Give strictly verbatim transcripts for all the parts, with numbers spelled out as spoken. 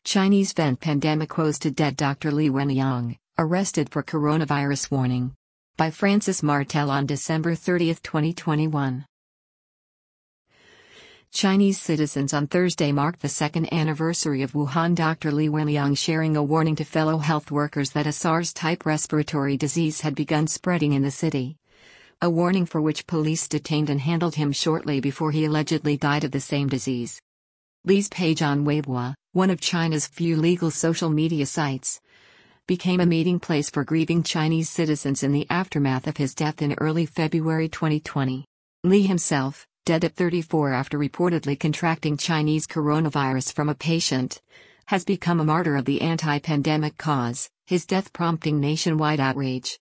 Chinese vent pandemic woes to dead Doctor Li Wenliang, arrested for coronavirus warning. By Francis Martel on December thirtieth, twenty twenty-one. Chinese citizens on Thursday marked the second anniversary of Wuhan Doctor Li Wenliang sharing a warning to fellow health workers that a SARS-type respiratory disease had begun spreading in the city. A warning for which police detained and handled him shortly before he allegedly died of the same disease. Li's page on Weibo, one of China's few legal social media sites, became a meeting place for grieving Chinese citizens in the aftermath of his death in early February twenty twenty. Li himself, dead at thirty-four after reportedly contracting Chinese coronavirus from a patient, has become a martyr of the anti-pandemic cause, his death prompting nationwide outrage.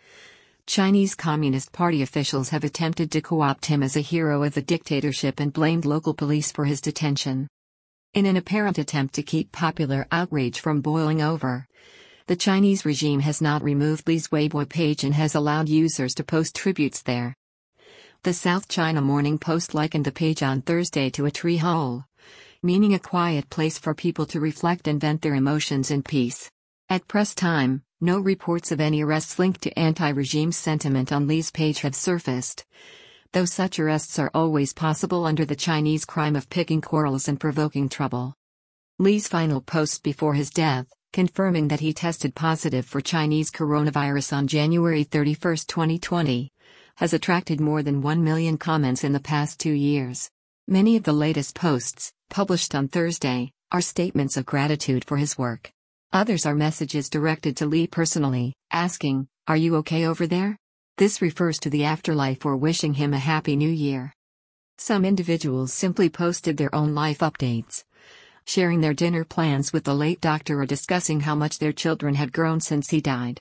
Chinese Communist Party officials have attempted to co-opt him as a hero of the dictatorship and blamed local police for his detention. In an apparent attempt to keep popular outrage from boiling over, the Chinese regime has not removed Li's Weibo page and has allowed users to post tributes there. The South China Morning Post likened the page on Thursday to a tree hole, meaning a quiet place for people to reflect and vent their emotions in peace. At press time, no reports of any arrests linked to anti-regime sentiment on Li's page have surfaced, though such arrests are always possible under the Chinese crime of picking quarrels and provoking trouble. Li's final post before his death, confirming that he tested positive for Chinese coronavirus on January thirty-first, twenty twenty, has attracted more than one million comments in the past two years. Many of the latest posts, published on Thursday, are statements of gratitude for his work. Others are messages directed to Li personally, asking, "Are you okay over there?" This refers to the afterlife or wishing him a happy new year. Some individuals simply posted their own life updates, sharing their dinner plans with the late doctor or discussing how much their children had grown since he died.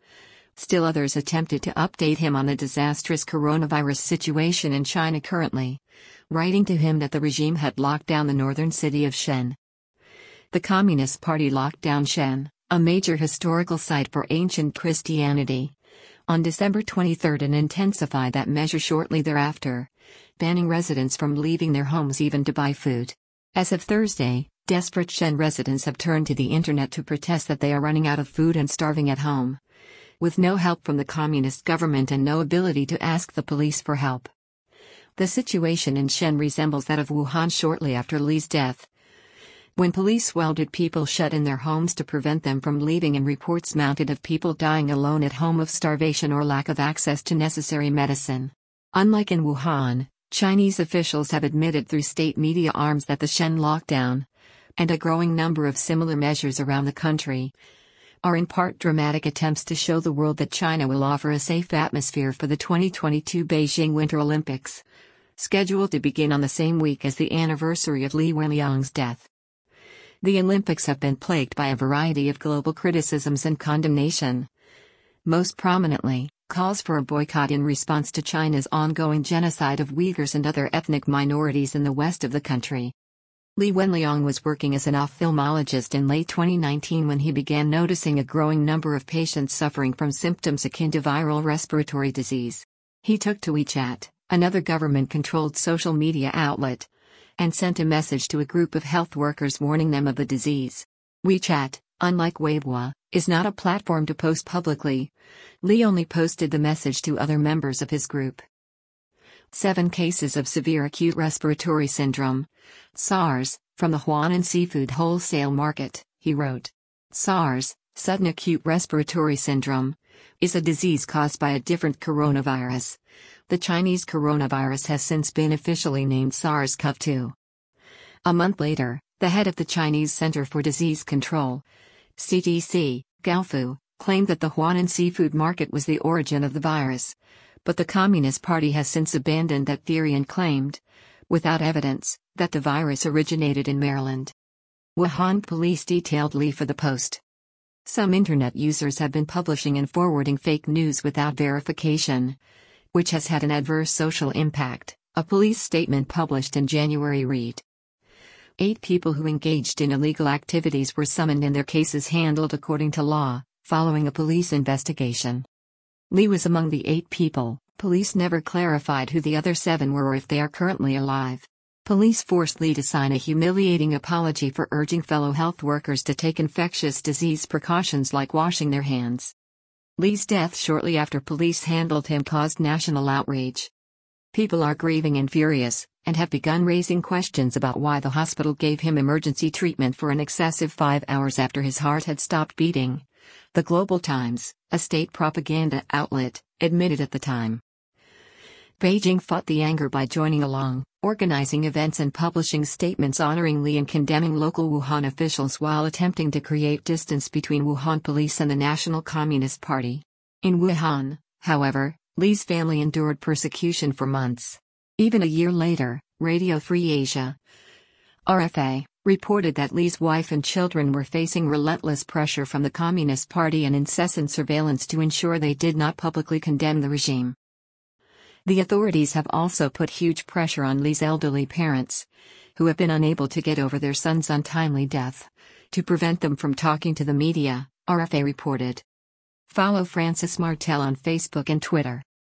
Still others attempted to update him on the disastrous coronavirus situation in China currently, writing to him that the regime had locked down the northern city of Shen. The Communist Party locked down Shen, a major historical site for ancient Christianity, on December twenty-third and intensified that measure shortly thereafter, banning residents from leaving their homes even to buy food. As of Thursday, desperate Shen residents have turned to the internet to protest that they are running out of food and starving at home, with no help from the communist government and no ability to ask the police for help. The situation in Shen resembles that of Wuhan shortly after Li's death, when police welded people shut in their homes to prevent them from leaving and reports mounted of people dying alone at home of starvation or lack of access to necessary medicine. Unlike in Wuhan, Chinese officials have admitted through state media arms that the Shen lockdown, and a growing number of similar measures around the country, are in part dramatic attempts to show the world that China will offer a safe atmosphere for the twenty twenty-two Beijing Winter Olympics, scheduled to begin on the same week as the anniversary of Li Wenliang's death. The Olympics have been plagued by a variety of global criticisms and condemnation. Most prominently, calls for a boycott in response to China's ongoing genocide of Uyghurs and other ethnic minorities in the west of the country. Li Wenliang was working as an ophthalmologist in late twenty nineteen when he began noticing a growing number of patients suffering from symptoms akin to viral respiratory disease. He took to WeChat, another government-controlled social media outlet, and sent a message to a group of health workers warning them of the disease. WeChat, unlike Weibo, is not a platform to post publicly. Li only posted the message to other members of his group. Seven cases of severe acute respiratory syndrome, SARS, from the Huanan seafood wholesale market, he wrote. SARS, sudden acute respiratory syndrome, is a disease caused by a different coronavirus. The Chinese coronavirus has since been officially named SARS-C o V two. A month later, the head of the Chinese Center for Disease Control, C D C, Gao Fu, claimed that the Huanan seafood market was the origin of the virus, but the Communist Party has since abandoned that theory and claimed, without evidence, that the virus originated in Maryland. Wuhan police detailed Li for the post. Some internet users have been publishing and forwarding fake news without verification, which has had an adverse social impact, a police statement published in January read. Eight people who engaged in illegal activities were summoned and their cases handled according to law, following a police investigation. Li was among the eight people. Police never clarified who the other seven were or if they are currently alive. Police forced Li to sign a humiliating apology for urging fellow health workers to take infectious disease precautions like washing their hands. Li's death shortly after police handled him caused national outrage. People are grieving and furious, and have begun raising questions about why the hospital gave him emergency treatment for an excessive five hours after his heart had stopped beating. The Global Times, a state propaganda outlet, admitted at the time. Beijing fought the anger by joining along, organizing events and publishing statements honoring Li and condemning local Wuhan officials while attempting to create distance between Wuhan police and the National Communist Party. In Wuhan, however, Li's family endured persecution for months. Even a year later, Radio Free Asia, R F A, reported that Li's wife and children were facing relentless pressure from the Communist Party and incessant surveillance to ensure they did not publicly condemn the regime. The authorities have also put huge pressure on Li's elderly parents, who have been unable to get over their son's untimely death, to prevent them from talking to the media, R F A reported. Follow Francis Martel on Facebook and Twitter.